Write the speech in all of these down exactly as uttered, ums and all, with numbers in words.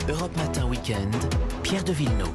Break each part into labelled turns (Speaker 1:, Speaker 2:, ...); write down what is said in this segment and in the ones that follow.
Speaker 1: Europe Matin Week-end, Pierre de Villeneuve.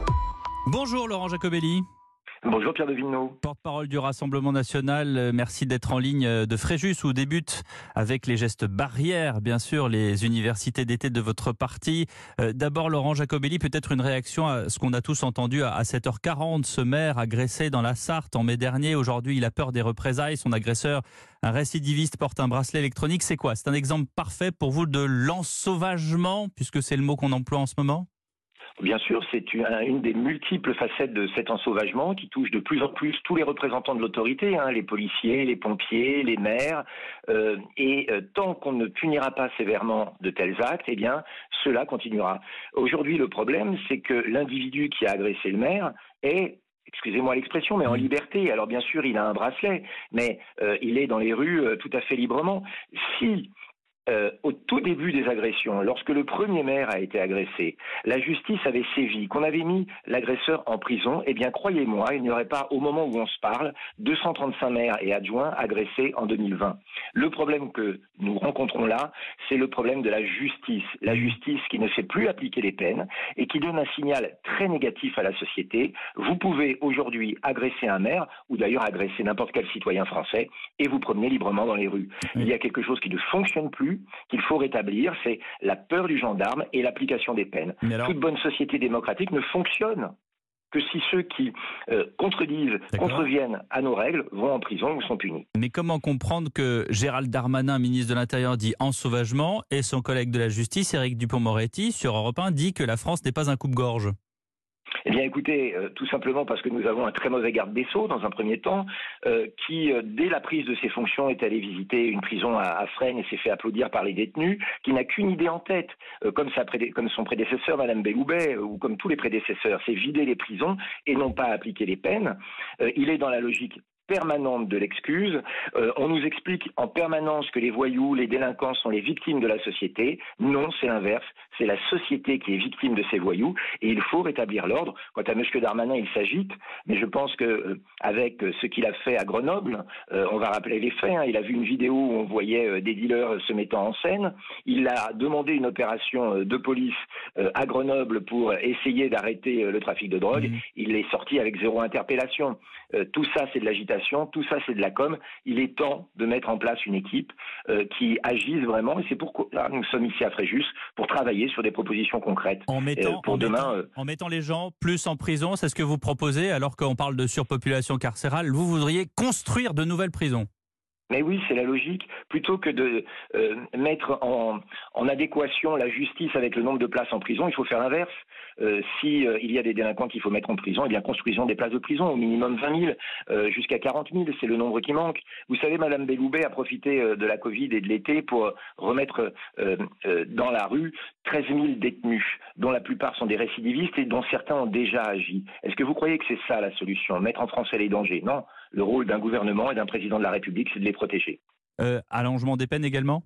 Speaker 2: Bonjour Laurent Jacobelli.
Speaker 3: Bonjour Pierre de Villeneuve.
Speaker 2: Porte-parole du Rassemblement National, merci d'être en ligne de Fréjus où débutent avec les gestes barrières, bien sûr, les universités d'été de votre parti. Euh, d'abord Laurent Jacobelli, peut-être une réaction à ce qu'on a tous entendu à sept heures quarante, ce maire agressé dans la Sarthe en mai dernier. Aujourd'hui, il a peur des représailles, son agresseur, un récidiviste, porte un bracelet électronique. C'est quoi? C'est un exemple parfait pour vous de l'ensauvagement, puisque c'est le mot qu'on emploie en ce moment?
Speaker 3: Bien sûr, c'est une, une des multiples facettes de cet ensauvagement qui touche de plus en plus tous les représentants de l'autorité, hein, les policiers, les pompiers, les maires. Euh, et euh, tant qu'on ne punira pas sévèrement de tels actes, eh bien, cela continuera. Aujourd'hui, le problème, c'est que l'individu qui a agressé le maire est, excusez-moi l'expression, mais en liberté. Alors bien sûr, il a un bracelet, mais euh, il est dans les rues euh, tout à fait librement. Si Euh, au tout début des agressions, lorsque le premier maire a été agressé, la justice avait sévi, qu'on avait mis l'agresseur en prison, eh bien croyez-moi, il n'y aurait pas, au moment où on se parle, deux cent trente-cinq maires et adjoints agressés en deux mille vingt. Le problème que nous rencontrons là, c'est le problème de la justice. La justice qui ne fait plus appliquer les peines et qui donne un signal très négatif à la société. Vous pouvez aujourd'hui agresser un maire, ou d'ailleurs agresser n'importe quel citoyen français, et vous promener librement dans les rues. Il y a quelque chose qui ne fonctionne plus, qu'il faut rétablir, c'est la peur du gendarme et l'application des peines. Alors... Toute bonne société démocratique ne fonctionne que si ceux qui euh, contredisent, contreviennent à nos règles vont en prison ou sont punis.
Speaker 2: Mais comment comprendre que Gérald Darmanin, ministre de l'Intérieur, dit ensauvagement et son collègue de la Justice, Éric Dupond-Moretti, sur Europe un, dit que la France n'est pas un coupe-gorge?
Speaker 3: Eh bien écoutez, euh, tout simplement parce que nous avons un très mauvais garde des Sceaux dans un premier temps, euh, qui euh, dès la prise de ses fonctions est allé visiter une prison à, à Fresnes et s'est fait applaudir par les détenus, qui n'a qu'une idée en tête, euh, comme, sa prédé- comme son prédécesseur Madame Belloubet, euh, ou comme tous les prédécesseurs, c'est vider les prisons et non pas appliquer les peines. Euh, il est dans la logique permanente de l'excuse. Euh, on nous explique en permanence que les voyous, les délinquants sont les victimes de la société. Non, c'est l'inverse. C'est la société qui est victime de ces voyous et il faut rétablir l'ordre. Quant à M. Darmanin, il s'agite, mais je pense que euh, avec ce qu'il a fait à Grenoble, euh, on va rappeler les faits. Hein, il a vu une vidéo où on voyait euh, des dealers se mettant en scène. Il a demandé une opération euh, de police euh, à Grenoble pour essayer d'arrêter euh, le trafic de drogue. Mmh. Il est sorti avec zéro interpellation. Euh, tout ça, c'est de l'agitation. Tout ça, c'est de la com. Il est temps de mettre en place une équipe euh, qui agisse vraiment. Et c'est pourquoi là, nous sommes ici à Fréjus pour travailler sur des propositions concrètes.
Speaker 2: En mettant,
Speaker 3: euh, pour
Speaker 2: en,
Speaker 3: demain,
Speaker 2: mettant,
Speaker 3: euh...
Speaker 2: en mettant les gens plus en prison, c'est ce que vous proposez, alors qu'on parle de surpopulation carcérale. Vous voudriez construire de nouvelles prisons?
Speaker 3: Mais oui, c'est la logique. Plutôt que de euh, mettre en, en adéquation la justice avec le nombre de places en prison, il faut faire l'inverse. Euh, si euh, il y a des délinquants qu'il faut mettre en prison, eh bien construisons des places de prison, au minimum vingt mille, euh, jusqu'à quarante mille, c'est le nombre qui manque. Vous savez, Madame Belloubet a profité euh, de la Covid et de l'été pour remettre euh, euh, dans la rue treize mille détenus, dont la plupart sont des récidivistes et dont certains ont déjà agi. Est-ce que vous croyez que c'est ça la solution? Mettre en français les dangers? Non. Le rôle d'un gouvernement et d'un président de la République, c'est de les protéger.
Speaker 2: Euh, allongement des peines également?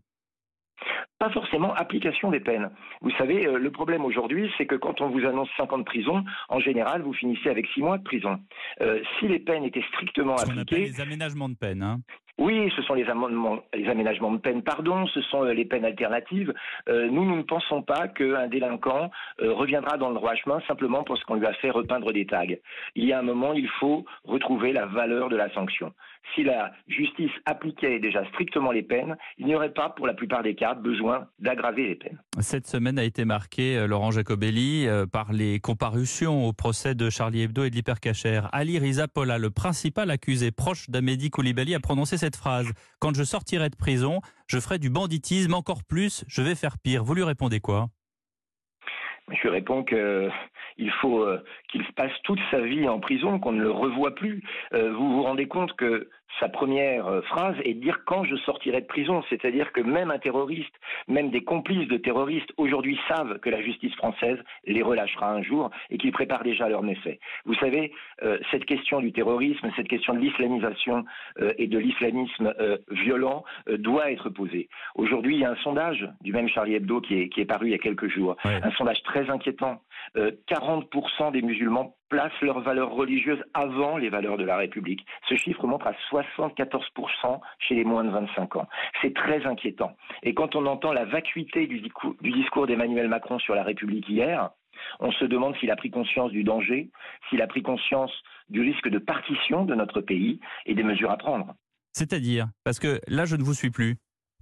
Speaker 3: Pas forcément application des peines. Vous savez, euh, le problème aujourd'hui, c'est que quand on vous annonce cinq ans de prison, en général, vous finissez avec six mois de prison. Euh, si les peines étaient strictement
Speaker 2: Ce qu'on
Speaker 3: appliquées...
Speaker 2: appelle les aménagements de peine, hein.
Speaker 3: Oui, ce sont les, amendements, les aménagements de peine, pardon, ce sont les peines alternatives. Euh, nous, nous ne pensons pas qu'un délinquant euh, reviendra dans le droit chemin simplement parce qu'on lui a fait repeindre des tags. Il y a un moment, il faut retrouver la valeur de la sanction. Si la justice appliquait déjà strictement les peines, il n'y aurait pas, pour la plupart des cas, besoin d'aggraver les peines.
Speaker 2: Cette semaine a été marquée, euh, Laurent Jacobelli, euh, par les comparutions au procès de Charlie Hebdo et de l'hypercachère. Ali Rizapola, le principal accusé proche d'Amédi Koulibaly, a prononcé cette phrase: « Quand je sortirai de prison, je ferai du banditisme, encore plus, je vais faire pire ». Vous lui répondez quoi?
Speaker 3: Je lui réponds que il faut euh, qu'il passe toute sa vie en prison, qu'on ne le revoie plus. Euh, vous vous rendez compte que sa première euh, phrase est de dire « quand je sortirai de prison », c'est-à-dire que même un terroriste, même des complices de terroristes, aujourd'hui savent que la justice française les relâchera un jour et qu'ils préparent déjà leurs méfaits. Vous savez, euh, cette question du terrorisme, cette question de l'islamisation euh, et de l'islamisme euh, violent euh, doit être posée. Aujourd'hui, il y a un sondage du même Charlie Hebdo qui est, qui est paru il y a quelques jours, ouais. Un sondage très inquiétant. Euh, quarante pour cent des musulmans placent leurs valeurs religieuses avant les valeurs de la République. Ce chiffre monte à soixante-quatorze pour cent chez les moins de vingt-cinq ans. C'est très inquiétant. Et quand on entend la vacuité du discours, du discours d'Emmanuel Macron sur la République hier, on se demande s'il a pris conscience du danger, s'il a pris conscience du risque de partition de notre pays et des mesures à prendre.
Speaker 2: C'est-à-dire, parce que là, je ne vous suis plus.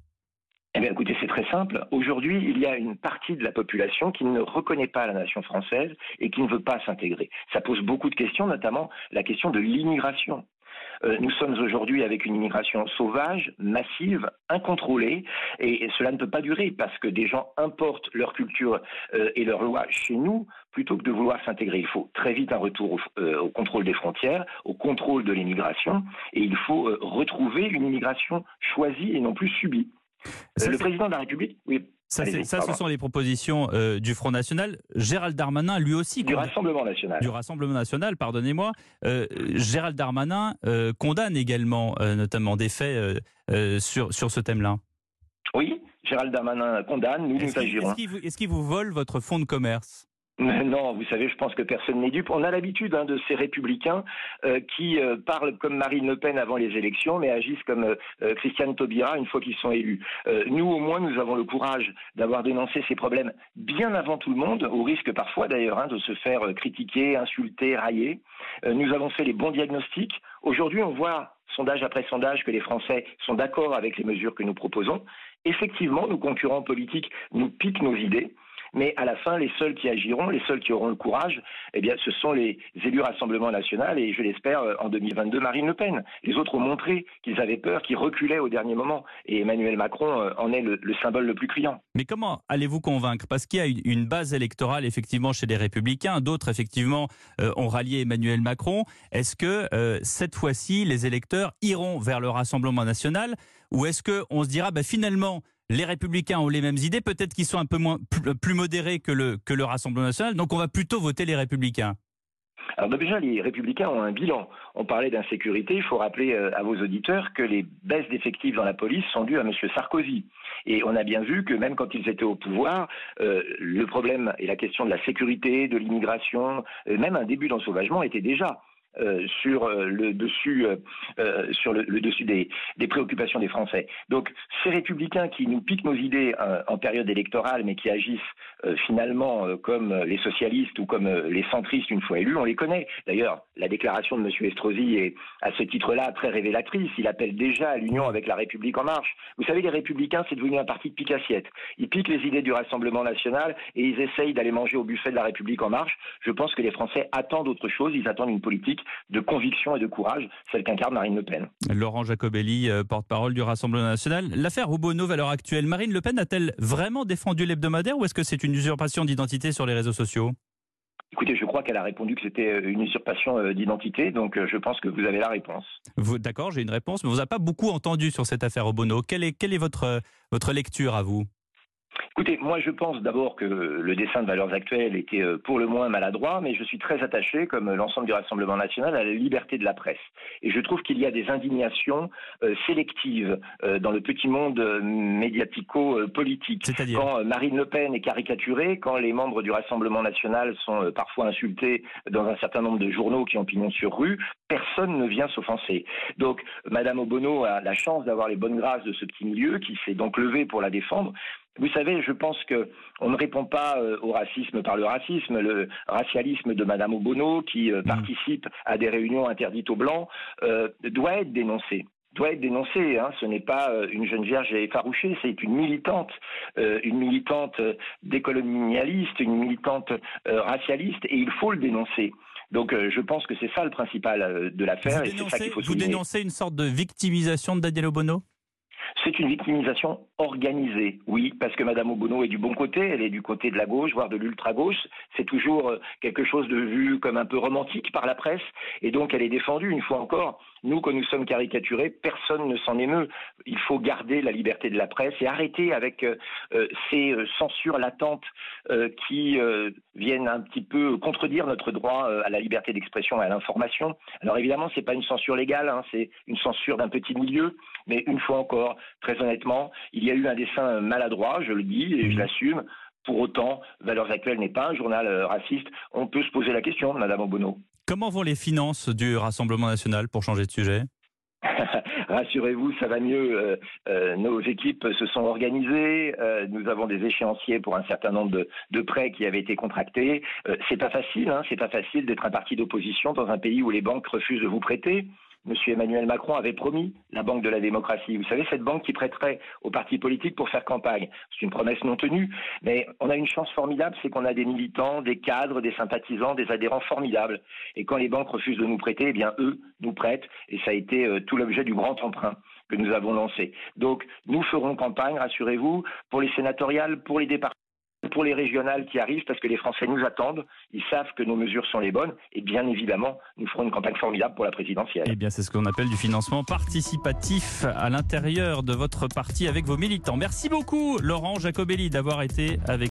Speaker 3: Eh bien, écoutez, c'est très simple. Aujourd'hui, il y a une partie de la population qui ne reconnaît pas la nation française et qui ne veut pas s'intégrer. Ça pose beaucoup de questions, notamment la question de l'immigration. Euh, nous sommes aujourd'hui avec une immigration sauvage, massive, incontrôlée, et, et cela ne peut pas durer parce que des gens importent leur culture euh, et leurs lois chez nous plutôt que de vouloir s'intégrer. Il faut très vite un retour au, euh, au contrôle des frontières, au contrôle de l'immigration, et il faut euh, retrouver une immigration choisie et non plus subie.
Speaker 2: Ça,
Speaker 3: le président de la République, oui.
Speaker 2: Ça, ça ce sont les propositions euh, du Front National. Gérald Darmanin, lui aussi...
Speaker 3: Du Rassemblement National.
Speaker 2: Du Rassemblement National, pardonnez-moi. Euh, Gérald Darmanin euh, condamne également, euh, notamment, des faits euh, euh, sur, sur ce thème-là.
Speaker 3: Oui, Gérald Darmanin condamne, nous, nous agirons.
Speaker 2: Est-ce qu'il vous, est-ce qu'il vous vole votre fonds de commerce ?
Speaker 3: Non, vous savez, je pense que personne n'est dupe. On a l'habitude hein, de ces républicains euh, qui euh, parlent comme Marine Le Pen avant les élections, mais agissent comme euh, Christiane Taubira une fois qu'ils sont élus. Euh, nous, au moins, nous avons le courage d'avoir dénoncé ces problèmes bien avant tout le monde, au risque parfois d'ailleurs hein, de se faire critiquer, insulter, railler. Euh, nous avons fait les bons diagnostics. Aujourd'hui, on voit, sondage après sondage, que les Français sont d'accord avec les mesures que nous proposons. Effectivement, nos concurrents politiques nous piquent nos idées. Mais à la fin, les seuls qui agiront, les seuls qui auront le courage, eh bien, ce sont les élus Rassemblement National et, je l'espère, en deux mille vingt-deux, Marine Le Pen. Les autres ont montré qu'ils avaient peur, qu'ils reculaient au dernier moment. Et Emmanuel Macron en est le, le symbole le plus criant.
Speaker 2: Mais comment allez-vous convaincre ? Parce qu'il y a une base électorale, effectivement, chez les Républicains. D'autres, effectivement, euh, ont rallié Emmanuel Macron. Est-ce que, euh, cette fois-ci, les électeurs iront vers le Rassemblement National ? Ou est-ce qu'on se dira, bah, finalement, les Républicains ont les mêmes idées, peut-être qu'ils sont un peu moins, plus, plus modérés que le, que le Rassemblement National, donc on va plutôt voter les Républicains.
Speaker 3: Alors déjà, les Républicains ont un bilan. On parlait d'insécurité, il faut rappeler à vos auditeurs que les baisses d'effectifs dans la police sont dues à M. Sarkozy. Et on a bien vu que même quand ils étaient au pouvoir, euh, le problème et la question de la sécurité, de l'immigration, même un début d'ensauvagement était déjà Euh, sur euh, le dessus, euh, sur le, le dessus des, des préoccupations des Français. Donc, ces républicains qui nous piquent nos idées euh, en période électorale, mais qui agissent euh, finalement euh, comme les socialistes ou comme euh, les centristes une fois élus, on les connaît. D'ailleurs, la déclaration de M. Estrosi est à ce titre-là très révélatrice. Il appelle déjà à l'union avec la République en marche. Vous savez, les républicains, c'est devenu un parti de pique-assiette. Ils piquent les idées du Rassemblement National et ils essayent d'aller manger au buffet de la République en marche. Je pense que les Français attendent autre chose. Ils attendent une politique de conviction et de courage, celle qu'incarne Marine Le Pen.
Speaker 2: Laurent Jacobelli, porte-parole du Rassemblement National. L'affaire Obono à l'heure actuelle, Marine Le Pen a-t-elle vraiment défendu l'hebdomadaire ou est-ce que c'est une usurpation d'identité sur les réseaux sociaux ?
Speaker 3: Écoutez, je crois qu'elle a répondu que c'était une usurpation d'identité, donc je pense que vous avez la réponse.
Speaker 2: Vous, d'accord, j'ai une réponse, mais vous n'avez pas beaucoup entendu sur cette affaire Obono. Quelle est, quelle est votre, votre lecture à vous ?
Speaker 3: Écoutez, moi je pense d'abord que le dessin de Valeurs Actuelles était pour le moins maladroit, mais je suis très attaché, comme l'ensemble du Rassemblement National, à la liberté de la presse. Et je trouve qu'il y a des indignations euh, sélectives euh, dans le petit monde euh, médiatico-politique.
Speaker 2: C'est-à-dire ?
Speaker 3: Quand Marine Le Pen est caricaturée, quand les membres du Rassemblement National sont euh, parfois insultés dans un certain nombre de journaux qui ont pignon sur rue, personne ne vient s'offenser. Donc, Madame Obono a la chance d'avoir les bonnes grâces de ce petit milieu qui s'est donc levé pour la défendre. Vous savez, je pense qu'on ne répond pas euh, au racisme par le racisme. Le racialisme de Madame Obono, qui euh, participe à des réunions interdites aux Blancs, euh, doit être dénoncé. doit être dénoncé. Hein. Ce n'est pas euh, une jeune vierge effarouchée, c'est une militante, euh, une militante euh, décolonialiste, une militante euh, racialiste, et il faut le dénoncer. Donc euh, je pense que c'est ça le principal euh, de l'affaire, et c'est ça qu'il faut souligner.
Speaker 2: Vous dénoncez une sorte de victimisation de Daniel Obono ?
Speaker 3: C'est une victimisation organisée, oui, parce que Madame Obono est du bon côté, elle est du côté de la gauche, voire de l'ultra-gauche. C'est toujours quelque chose de vu comme un peu romantique par la presse, et donc elle est défendue, une fois encore. Nous, quand nous sommes caricaturés, personne ne s'en émeut. Il faut garder la liberté de la presse et arrêter avec euh, ces censures latentes euh, qui euh, viennent un petit peu contredire notre droit euh, à la liberté d'expression et à l'information. Alors évidemment, c'est pas une censure légale, hein, c'est une censure d'un petit milieu, mais une fois encore, très honnêtement, il y a eu un dessin maladroit, je le dis et je l'assume. Pour autant, Valeurs Actuelles n'est pas un journal euh, raciste. On peut se poser la question, Madame Obono.
Speaker 2: Comment vont les finances du Rassemblement national, pour changer de sujet ?
Speaker 3: Rassurez-vous, ça va mieux. Euh, euh, nos équipes se sont organisées. Euh, nous avons des échéanciers pour un certain nombre de, de prêts qui avaient été contractés. Euh, c'est pas facile, hein, c'est pas facile d'être un parti d'opposition dans un pays où les banques refusent de vous prêter. Monsieur Emmanuel Macron avait promis la Banque de la démocratie. Vous savez, cette banque qui prêterait aux partis politiques pour faire campagne. C'est une promesse non tenue, mais on a une chance formidable, c'est qu'on a des militants, des cadres, des sympathisants, des adhérents formidables. Et quand les banques refusent de nous prêter, eh bien eux nous prêtent. Et ça a été euh, tout l'objet du grand emprunt que nous avons lancé. Donc, nous ferons campagne, rassurez-vous, pour les sénatoriales, pour les départements, pour les régionales qui arrivent, parce que les Français nous attendent, ils savent que nos mesures sont les bonnes, et bien évidemment, nous ferons une campagne formidable pour la présidentielle.
Speaker 2: Eh bien, c'est ce qu'on appelle du financement participatif à l'intérieur de votre parti avec vos militants. Merci beaucoup, Laurent Jacobelli, d'avoir été avec